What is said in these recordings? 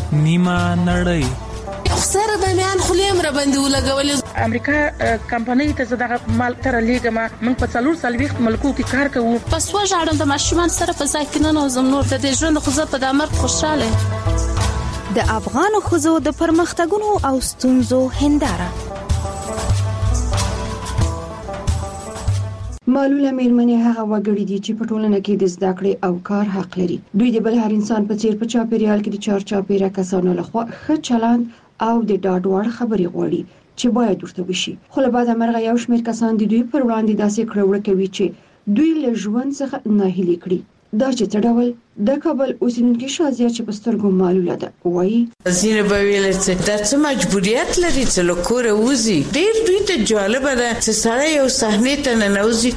نیمه نړۍ. خسر به میان خلیم را باندې ولګولې. امریکا کمپنۍ ته زړه مال تر لېګما موږ په 4 ملکو کې کار کوو. پس وژاړم د ماشومان سره په ځای کې نه نوزم نور د ژوند خو زه په دمر خوشاله. د افغان خزو د پرمختګونو او ستونزو هنداره. معلوله میرمنې هغه وګړي دي چې په ټولنه کې د زده کړې او کار حق لري. دوی د بل هر انسان په څیر په چاپیریال کې د چارچاپیره کسانو لخوا ښه چلند او د ډاډ وړ خبرې غواړي چې باید ورته وشي. خو له بعده مرغه یو شمېر کسان د دوی پر وړاندې داسې کړوړه کوي چې دوی له ژوند څخه ناهیلي کړي. دا چې څه ډول د کابل اوسیدونکو شازیه چې په سترګو معلوله ده وایي زینه به ویل چې د څه مجبوریت لري چې له کوره وځي. ډېر دوی ته جالب ده چې سړی یو صحنې ته ننوځي.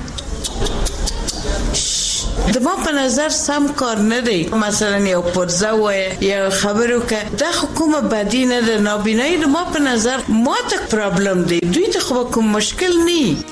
د ما په نظر سم کار نه دی. مثلا یو پرزه وای یا خبرو کې د حکومت بدی نه ده. نابینایی د ما په نظر ما ته پرابلم دی. دوی ته خو کوم مشکل نه.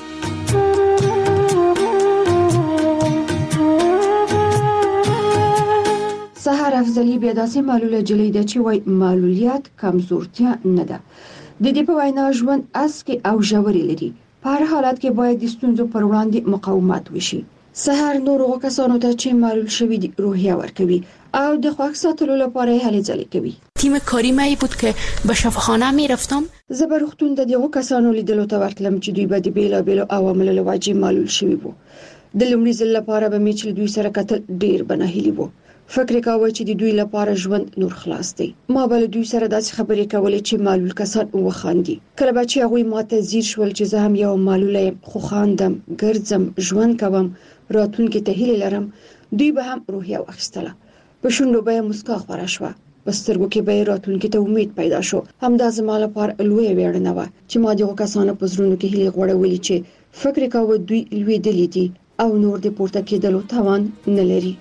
سحر افضلی بیا داسې معلوله جلی ده چې وای معلولیت کمزورتیا نه ده. د دې په وینا ژوند اسکی او ژورې لري. په هر حالت کې باید د ستونزو پر وړاندې مقاومت وشي. سحر نورو کسانو ته چې معلول شوی دي روحیه ورکوي او د خوښ ساتلو لپاره هلې ځلې کوي. تیم کاری ما بود که به شفاخانه می رفتم. زه به روغتون د دغو کسانو لیدلو ته ورتلم چې دوی به د بیلابیلو عواملو له وجې معلول شوي وو. د لومړي ځل لپاره به مې چې دوی سره کتل ډیر بنهیلي وو. فکر کاوه چې د دوی لپاره ژوند نور خلاص دی. ما بل دوی سره داسې خبرې کولې چې معلول کسان وخاندي. کله به چې هغه ماته زیر شول چې زه هم یو معلول یم خو خاندم، ګرځم، ژوند کوم، راتلونکي ته هیله لرم. دوی به هم روحیه واخیستله. په شونډو به مسکا خورا شوه. په سترګو کې به راتلونکي ته امید پیدا شو. همدا زما لپاره لویه ویاړنه وه چې ما دغه کسانو په زړونو کې هیله غوړولې چې فکر کاوه دوی لویدلي دي او نور د پورته کېدلو توان نه لري.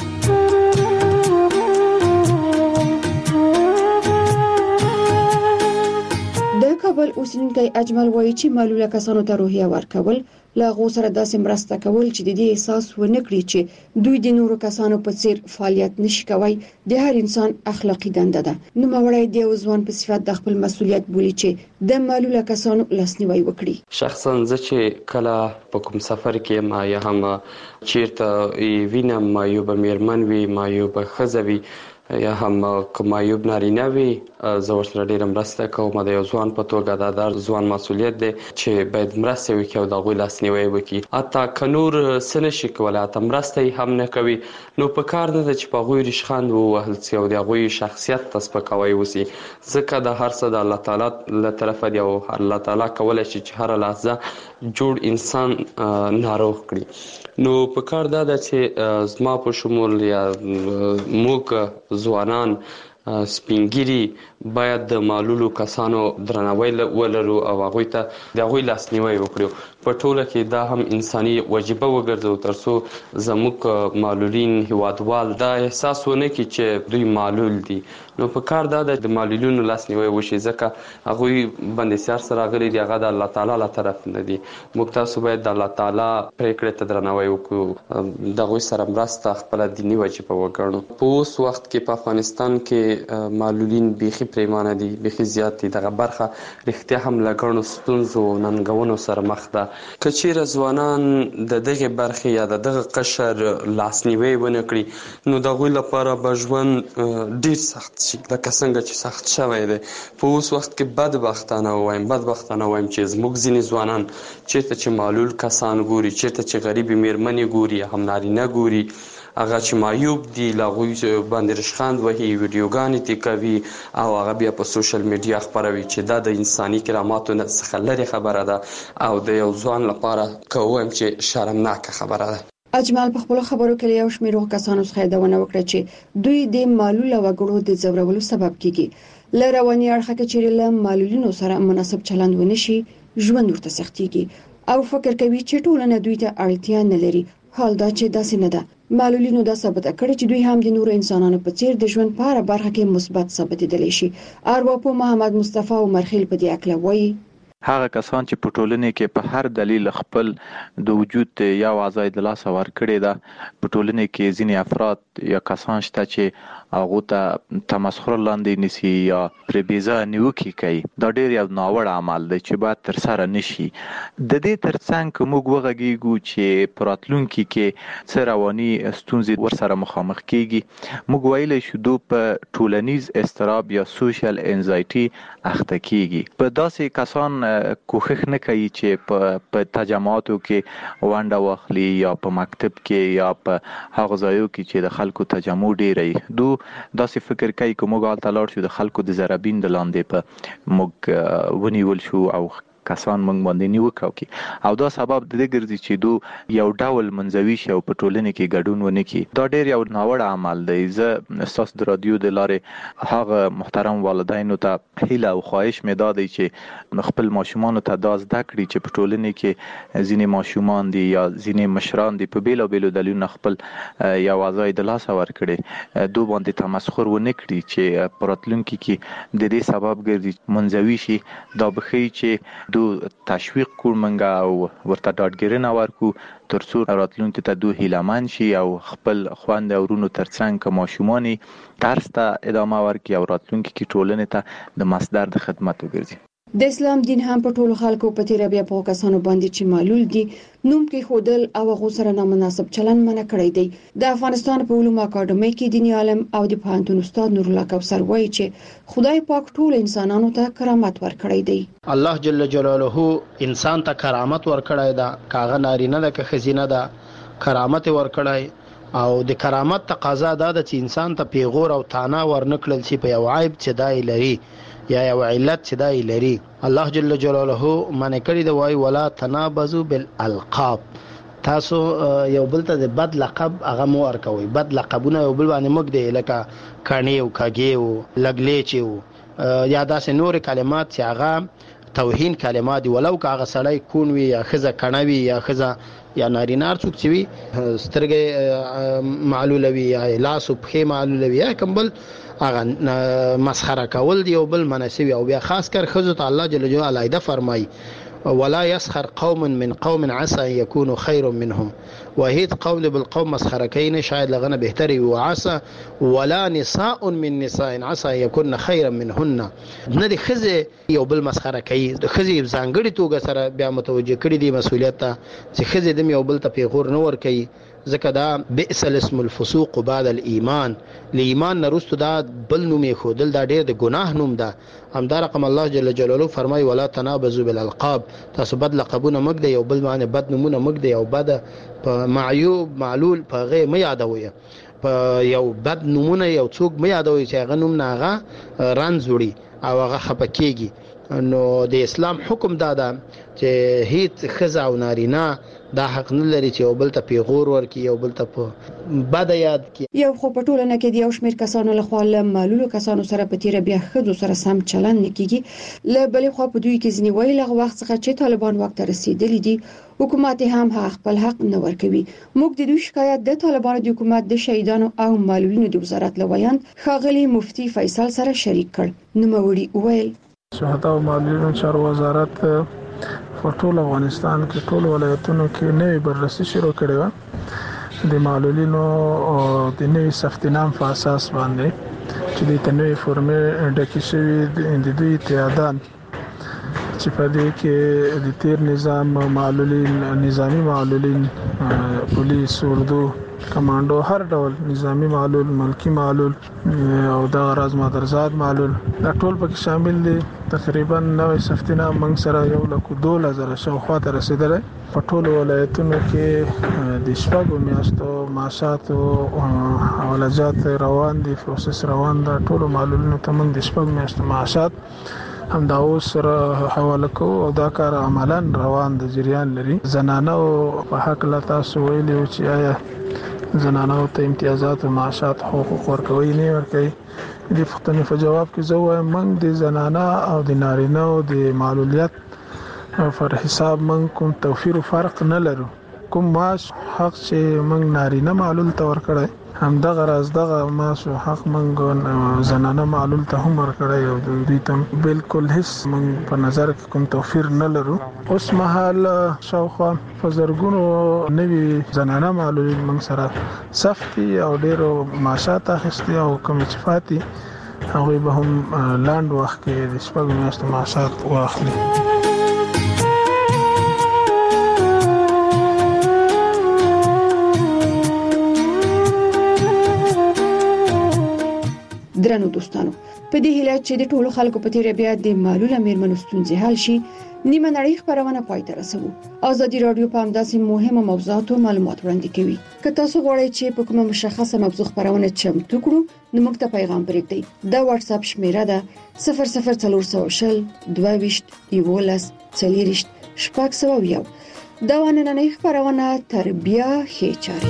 د کابل اوسیدونکی اجمل وایي چې معلوله کسانو ته روحیه ورکول له هغو سره داسې مرسته کول چې د دې احساس ونه کړي چې دوی د نورو کسانو په څیر فعالیت نشي کوي د هر انسان اخلاقی دنده ده. نوموړی د یو ځوان په صفت د خپل مسؤلیت بولي چې د معلوله کسانو لاسنیوي وکړي. شخصا زه چې کله په کوم سفر کې ما یا هم چیرته وینم ما یو به میرمن وي ما یو به ښځه وي یا هم کوم یوب نارینه وي زه ورسره ډېره مرسته کوم. د یو ځوان په توګه دا د ځوان مسؤلیت دی چې باید مرسته وکړي او د هغوی لاسنیوی وکړي. حتی که نور څه نشي کولی حتی مرسته یې هم نه کوي نو په کار نه ده چې په هغوی ریشخند ووهل سي او د هغوی شخصیت ته سپکاوی وسي. ځکه د هر څه د الله تعالی له طرفه دی او الله تعالی کولی شي چې هره لحظه جوړ انسان ناروغ کړي. نو په کار دا ده چې زما په شمول یا موږ ځوانان سپینګیري باید د معلولو کسانو درناوی ولرو او هغوی ته د هغوی لاسنیوی وکړو. په ټوله کې دا هم انساني وجیبه وګرځو ترڅو زموږ معلولین هیوادوال دا احساس ونه کړي چې دوی معلول دي. نو په کار دا د معلولینو لاسنیوی وشي ځکه هغوی بندیسیار سره راغلي دي هغه د الله تعالی له طرف نه دي. موږ تاسو باید د الله تعالی پریکړې ته درناوی وکړو د هغوی سره مرسته خپله دیني وجیبه وګڼو. په اوس وخت کې په افغانستان کې معلولین بیخي پریمانه دي بیخي زیات دي. دغه برخه رښتیا هم له ګڼو ستونزو ننګونو سره مخ ده. که چیرې ځوانان د دغه برخې یا د دغه قشر لاسنیوی ونه کړي نو د هغوی لپاره به ژوند ډېر سخت شي لکه څنګه چې سخت شوی دی. په اوس وخت کې بدبختانه وایم چې زموږ ځینې ځوانان چېرته چې معلول کسان ګوري چېرته چې غریبې میرمنې ګوري هم نارینه ګوري هغه چې معیوب دي له هغوی باندې رشخند وهي ویډیوګانې ترې کوي او هغه بیا په سوشل میډیا خپروي چې دا د انساني کراماتو څخه لرې خبره ده او د یو ځوان لپاره که ووایم چې شرمناکه خبره ده. اجمل په خپلو خبرو کې یو شمېر کسانو څخه یادونه وکړه چې دوی د معلول وګړو د ځورولو سبب کیږي. له رواني اړخه کې چې له معلولینو سره مناسب چلند ونشي ژوند ورته سختيږي او فکر کوي چې ټولنه دوی ته اړتیا نه لري. حال دا چې داسې نه ده. معلولینو دا ثابته کړې چې دوی هم د نورو انسانانو په څیر د ژوند په هره برخه کې مثبت ثابتېدلی شي. ارواپوه محمد مصطفی عمرخیل په دې اړه وایي هغه کسان چې په ټولنه کې په هر دلیل خپل د وجود یا وظایف د لاس ور کړی دا په ټولنه کې ځینې افراد یا کسان شته چې هغه ته تمسخر لاندې نسی یا پر بیزا نیوکي کوي. دا ډیر یو ناوړ عمل دی چې باید تر سره نشي. د دې ترڅنګ موږ وغږیږو چې پراتلونکو کې څه رواني ستونزې ورسره مخامخ کیږي. موږ ویلی شو دو په ټولنیز اضطراب یا سوشل انزایټي اخته کیږي. په داسې کسان کوښښ نه کوي چې په تجمعاتو کې ونډه واخلي یا په مکتب کې یا په هغه ځایو کې چې د خلکو تجمع ډیری. دو داسې فکر کوي چې موږ هلته لاړ شو د خلکو د ضربین د لاندې په موږ ونیول شو او کسان موږ باندې نیوکه وکړي او دا سبب د دې ګرځي چې دو یو ډول منځوي شي او په ټولنه کې ګډون ونه کړي. دا ډیر یو ناوړه عمل دی. زه ستاسو د رادیو د لارې هغه محترم والدینو ته هیله او خواهش مې دا دی چې خپل ماشومان ته دا زده کړي چې په ټولنه کې ځینې ماشومان دي یا ځینې مشران دي په بیلابیلو دلیلونو خپل یا وظایف د لاس ور کړي دو باندې تمسخر ونه کړي چې په راتلونکي کې د دې سبب ګرځي منځوي شي. دا بخي چې دو تشویق کول منګه او ورته ډاډګیرنه ورکو ترڅو راتلونکي ته دو هیلهمن شي او خپل خويند او ورونو ترڅنګ که ماشومان درس ته ادامه ورکړي او راتلونکي کې ټولنې ته د مصدر د خدمت وګرځي. د اسلام دین هم په ټولو خلکو په تیر بیا په کسانو باندې چې معلول دي نوم کې خودل او غو سره نامناسب چلن منع کړی دی. د افغانستان په علومو اکاډمي کې دیني عالم او د پوهنتون استاد نور الله کوثر وایي چې خدای پاک ټول انسانانو ته کرامت ورکړی دی. الله جل جلاله انسان ته کرامت ورکړی دا کاغه نارینه ده که خزینه ده کرامت ورکړی او د کرامت تقاضا دا ده چې انسان ته پیغور او تانا ورنکړل شي په یو عیب چې دای لري یا یو علت چې دای لري. الله جل جلاله منع کړی دی وای ولا تنابزوا بالالقاب. تاسو یو بل ته د بد لقب هغه مو ورکوي. بد لقبونه یو بل باندې موږ دی لکه کانی او کاګي او لګلیچ او یا داسې نور کلمات چې هغه توهین کلمات دي ولو که هغه سړی کون وي یا خزه کڼوي یا خزه یا نارینار څوک چې وي سترګې معلوله وي یا لاس او پښې معلوله وي یا کمبل هغه مسخره کول دی او بل مناسب او بیا خاص کر خزو ته الله جل جلاله علایده فرمای ولا يسخر قوم من قوم عسى ان يكونوا خير منهم. وهيد قول بالقوم مسخره کین شاید لغنه بهتري وعسى ولا نساء من نساء عسى ان يكون خيرا منهن. نه دي خزه یو بل مسخره کوي د خزه ځانګړي توګه سره بیا متوجه کړي دي مسؤلیت ته چې خزه د یو بل ته پیغور نه ور کوي ځکه دا بئس الاسم الفسوق بعد الايمان. لایمان نرستو دا بل نوم خودل دا ډېر د ګناه نوم ده. همدا رقم الله جل جلاله فرمای ولا تنابزوا بالالقاب. تاسو بد لقبونه مګ دی یو بل باندې بد نمونه مګ دی او بد په معیوب معلول په غي مې یادوي په یو بد نمونه یو څوک مې یادوي چې هغه نوم نه هغه رنځوړي او هغه خپکیږي. نو د اسلام حکم دادا چې هیڅ خزه او نارینه دا حق نه لري چې یو بل ته پیغور ورکړي یو بل ته په بد یاد کړي. یو خو په ټولنه کې د یو شمېر کسانو له خوا له معلولو کسانو سره په تیر بیا خزو سره سم چلن نه کیږي. له بلې خوا په دوی کې ځینې وایي له وخت څخه چې طالبان وخت رسیدلی دي حکومت هم خپل حق نه ورکوي. موږ د دوی شکایت د طالبانو د حکومت د شهیدانو او معلولینو د وزارت لویان خاغلی مفتی فیصل سره شریک کړ. نوموړي وویل شهدا او معلولینو چارو وزارت په ټول افغانستان کې ټول ولایتونو کې نوې بررسي شروع کړې و د معلولینو او د نوې سفتنام په اساس باندې چې د تنوي فورمې ډکې شوی د دوی تعداد چې په دې کې د تیر نظام معلولین نظامی معلولین پولیس اردو کمانډو هر ډول نظامی معلول ملکی معلول او د غراض مدرزاد معلول دا ټول پکې شامل دي. تقریبا نوې سفتینه موږ سره 1,2000 شاوخوا ته رسیدلې. په ټول ولایتونو کې د شپږو میاشتو معاشات او ولجات روان دي پروسس روان ده. ټول معلولینو ته موږ د شپږو میاشتو معاشات هم دا اوس سره حواله کوو او دا کار عملاً روان د جریان لري. زنانو په حق لا تاسو ویلي چې آیا زنانو ته امتیازات او معاشات حقوق ورکوي نه ورکوي. د پښتنې په جواب کې زه وایم موږ د زنانه او د نارینه او د معلولیت پر حساب موږ کوم توفیر او فرق نه لرو. کوم معاش حق چې موږ نارینه معلول ته ورکړی همدغه راز دغه ماسو حق منګ زنانه معلول ته هم ورکړی او دوی ته بالکل هیڅ منګ په نظر کې کوم توفیر نه لرو. اوس مهال شاوخوا په زرګونو نوي زنانه معلول منګ سره سختي او ډیرو معاشات اخیستي او کوم چې فاتي هغه به هم لاند وخت کې د شپږ میاشتو معاشات واخلي. درنو دوستانو، په دې هیله چې د ټولو خلکو په تیر بیا د معلوله میرمنو ستونزې حل شي، نیمه نړۍ خبرونه پای ته رسوو. ازادي رادیو په همداسې مهمه موضوعاتو معلومات وړاندې کوي. که تاسو غواړئ چې په کومه مشخصه موضوع خبرونه چمتو کړو، نو موږ ته پیغام پرېږدئ. دا واتس اپ شمیره ده 00420 22 11 40 600. دا نننۍ خبرونه تر بیا ښه چاري.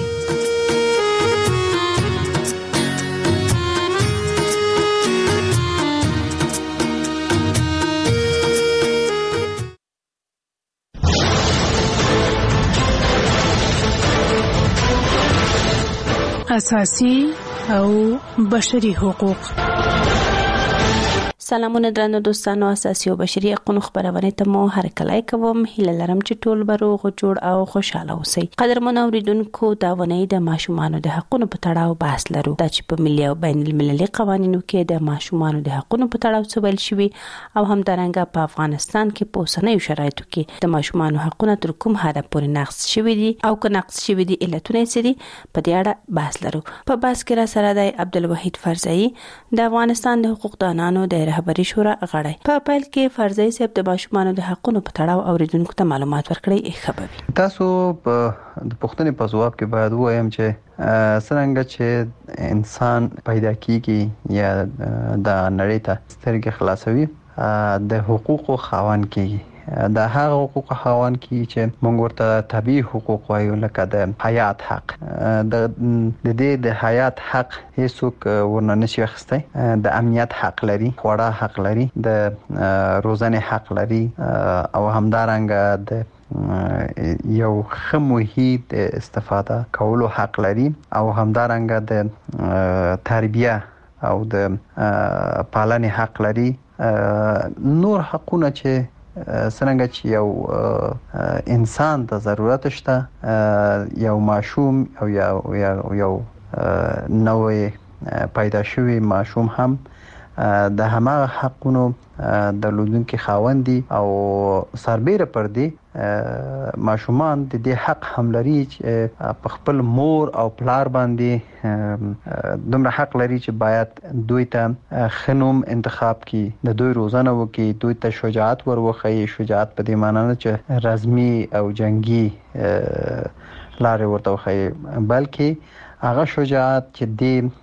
اساسي او بشري حقوق. سلامونه درنو دوستانو، اساسي او بشري حقوقو خبرونه ته مو هر کله کوم. هیله لرم چې ټول بروغ جوړ او خوشاله اوسئ. قدرمن اوریدونکو، دا ونې د ماشومانو د حقوقو په تړاو بحث لرو. دا چې په ملي او بین المللي قوانینو کې د ماشومانو د حقوقو په تړاو څه ویل شوی او هم درنګه په افغانستان کې په اوسنیو شرایطو کې د ماشومانو حقوقو تر کوم حد پورې نقض شوی دي او که نقض شوی دي علتونه څه دي، په دې اړه بحث لرو. په بحث کې را سره د عبدالوحید فرزایی د افغانستان د حقوق دانانو د رهبری شورا غړی. په پیل کې فرزایی صاحب د ماشومانو د حقوقو په تړاو اوریدونکو ته معلومات ورکړي. خبري تاسو په د پښتنې په ځواب کې باید وایم چې څنګه چې انسان پیدا کیږي یا د نړۍ ته سترګې خلاصوي د حقوقو خاوند کیږي. د هغه حقوق خاوند کی چې موږ ورته طبيعي حقوق وایو، لکه د حیات حق. د حیات حق هیڅوک ورنه نشي اخیستی. د امنیت حق لري، خوړه حق لري، د روزنې حق لري او همدارنګه د یو ښه محیط استفاده کولو حق لري او همدارنګه د تربیه او د پالنې حق لري. نور حقونه چې څنګه چې یو انسان ته ضرورت شته، یو ماشوم او یو نوې پیدا شوی ماشوم هم د هماغه حقونو د لودونکو خاوند دي او سربېره پر دي ماشومان د دې حق هم لري چې په خپل مور او پلار باندې دومره حق لري چې باید دوی ته خنوم انتخاب کی، د دوی روزنه وکي، دوی ته شجاعت ورخی. شجاعت په دې معنی نه چې رزمي او جنگي لارې ورته وخی، بلکې هغه شجاعت چې د